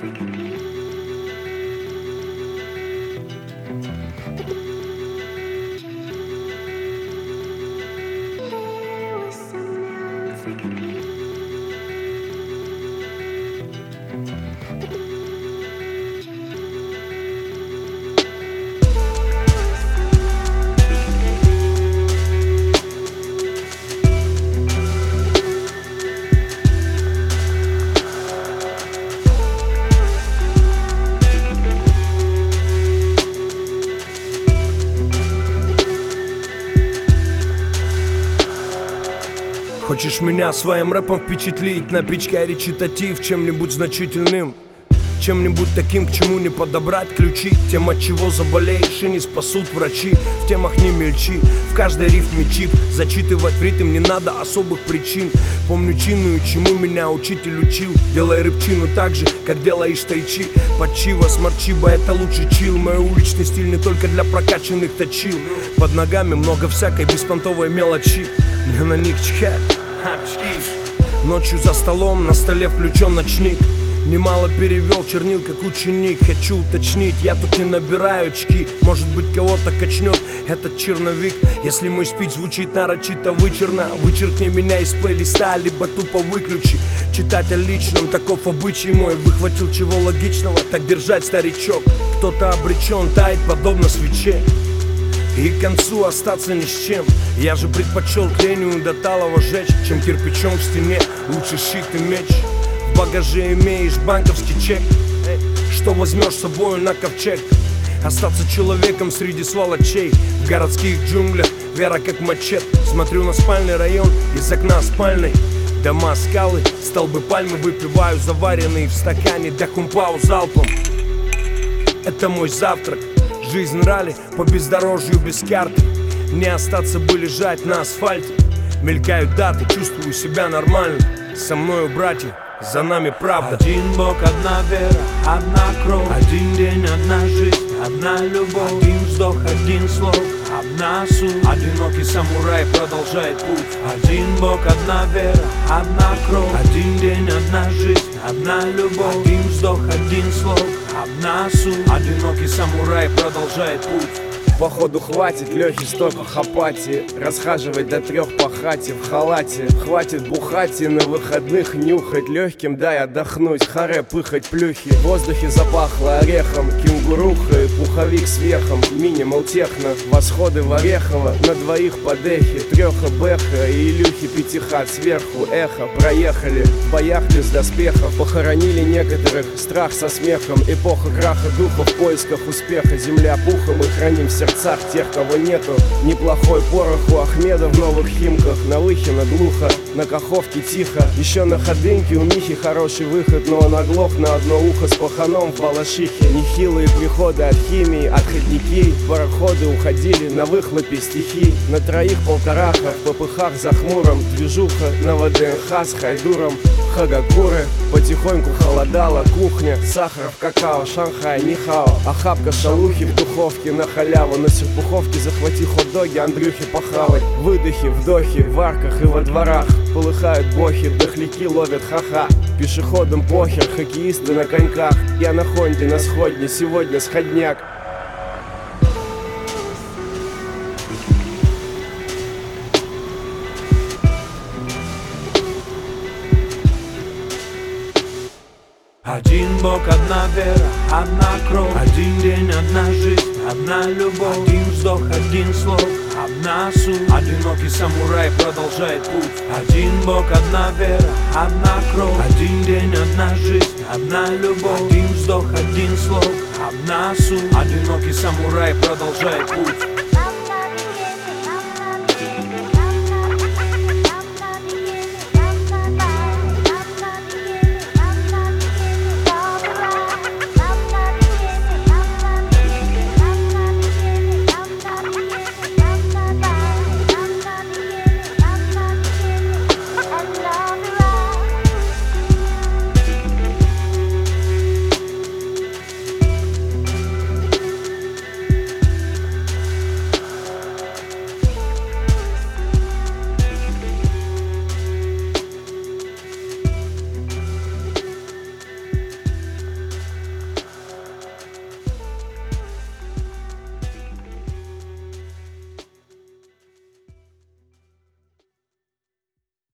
Хочешь меня своим рэпом впечатлить, напичкай речитатив чем-нибудь значительным, чем-нибудь таким, к чему не подобрать ключи. Тем, от чего заболеешь и не спасут врачи. В темах не мельчи, в каждой рифме чип. Зачитывать в ритм не надо особых причин. Помню чинную, чему меня учитель учил. Делай рыбчину так же, как делаешь тайчи. Подчива, смарчиба, это лучший чил. Мой уличный стиль не только для прокачанных точил. Под ногами много всякой беспонтовой мелочи. Мне на них чхать. Ночью за столом, на столе включен ночник. Немало перевел чернил, как ученик. Хочу уточнить, я тут не набираю очки. Может быть, кого-то качнет этот черновик. Если мой спич звучит нарочито вычурно, вычеркни меня из плейлиста, либо тупо выключи. Читать о личном, таков обычай мой. Выхватил чего логичного, так держать, старичок. Кто-то обречен таять, подобно свече, и к концу остаться ни с чем. Я же предпочел тлению до талого жечь, чем кирпичом в стене. Лучше щит и меч. В багаже имеешь банковский чек, что возьмешь с собой на ковчег. Остаться человеком среди сволочей. В городских джунглях вера как мачете. Смотрю на спальный район из окна спальной. Дома, скалы, столбы пальмы. Выпиваю заваренные в стакане дахумпау залпом. Это мой завтрак. Жизнь ралли по бездорожью без карты. Не остаться бы лежать на асфальте. Мелькают даты, чувствую себя нормально. Со мною братья, за нами правда. Один Бог, одна вера, одна кровь. Один день, одна жизнь, одна любовь. Один вздох, один слог, одна суть. Одинокий самурай продолжает путь. Один Бог, одна вера, одна кровь. Один день, одна жизнь, одна любовь. Один вздох, один слог, одна суть. Одинокий самурай продолжает путь. Походу хватит Лёхи столько апатии. Расхаживать до 3 по хате в халате. Хватит бухать и на выходных нюхать. Легким дай отдохнуть, харе пыхать плюхи. В воздухе запахло орехом, кенгурухой. Пуховик с верхом, минимал техно. Восходы в Орехово, на двоих под эхи. Трёха Бэха и Илюхи 5 хат сверху. Эхо, проехали, в боях без доспехов. Похоронили некоторых, страх со смехом. Эпоха краха духа в поисках успеха. Земля пухом, мы храним в сердцах тех, кого нету. Неплохой порох у Ахмеда в новых химках. На Лыхина глухо, на Каховке тихо. Еще на Ходынке у Михи хороший выход, но он оглох на одно ухо с паханом в Балашихе. Нехилые приходы от химии, отходники. Пароходы уходили на выхлопе стихи. На троих полтораха, в попыхах за хмуром. Движуха на ВДНХ с хайдуром. Хагакуры, потихоньку холодала кухня. Сахар в какао, Шанхай, нихао. Охапка шалухи в духовке на халяву. На серпуховке захвати хот-доги, Андрюхе похавать. Выдохи, вдохи, в арках и во дворах. Полыхают бохи, дохляки ловят ха-ха. Пешеходам похер, хоккеисты на коньках. Я на Хонде, на сходне, сегодня сходняк. Один Бог, одна вера, одна кровь. Один день, одна жизнь, одна любовь. Один вздох, один слог, одна суть. Одинокий самурай продолжает путь. Один Бог, одна вера, одна кровь. Один день, одна жизнь, одна любовь. Один вздох, один слог, одна суть. Одинокий самурай продолжает путь.